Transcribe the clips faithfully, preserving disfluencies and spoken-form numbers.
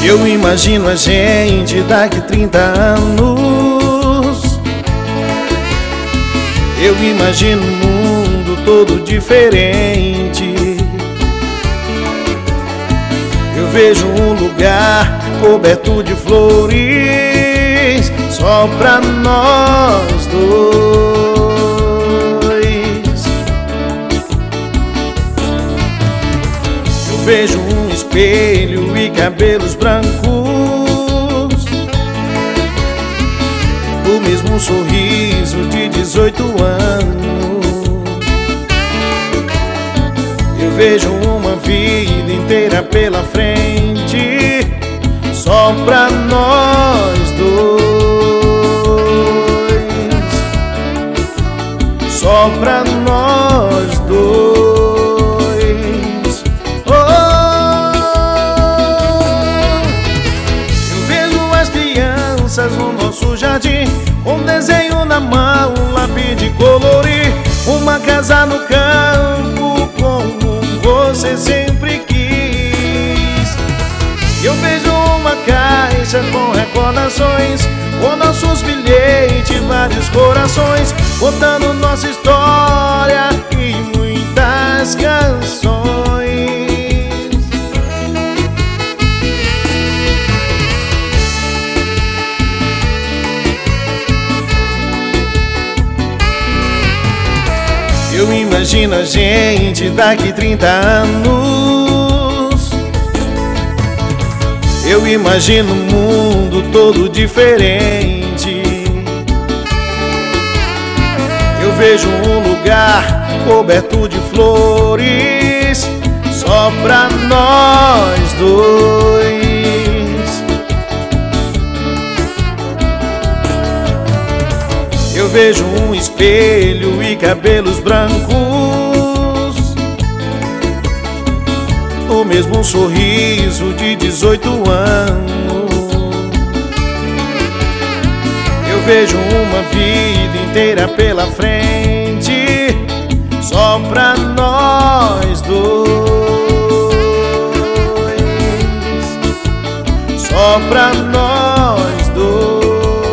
Eu imagino a gente daqui trinta anos. Eu imagino um mundo todo diferente. Eu vejo um lugar coberto de flores só pra nós dois. Eu vejo um espelho e cabelos brancos, o mesmo sorriso de dezoito anos. Eu vejo uma vida inteira pela frente só pra nós dois, só pra nós dois. Oh, eu vejo as crianças no nosso jardim, um desenho na mão, um lápis de colorir, uma casa no campo como você sempre quis. Eu vejo uma caixa com recordações, com nossos bilhetes, vários corações, contando nossa história e muitas canções. Eu imagino a gente daqui trinta anos. Eu imagino um mundo todo diferente. Eu vejo um lugar coberto de flores só pra nós dois. Eu vejo um espelho e cabelos brancos, o mesmo sorriso de dezoito anos. Eu vejo uma vida inteira pela frente só pra nós dois, só pra nós dois.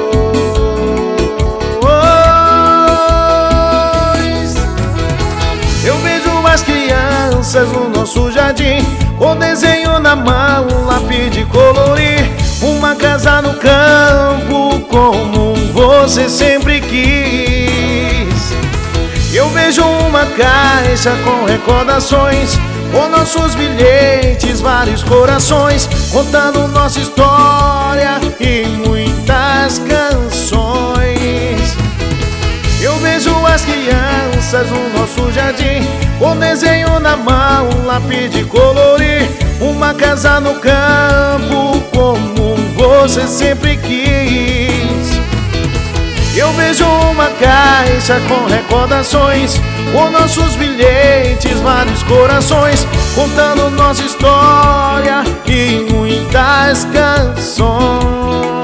No nosso jardim, com desenho na mão, um lápis de colorir, uma casa no campo como você sempre quis. Eu vejo uma caixa com recordações, com nossos bilhetes, vários corações, contando nossa história e muitas canções. Eu vejo as crianças no nosso jardim, com desenho na mão, um lápis de colorir, uma casa no campo como você sempre quis. Eu vejo uma caixa com recordações, com nossos bilhetes, vários corações, contando nossa história e muitas canções.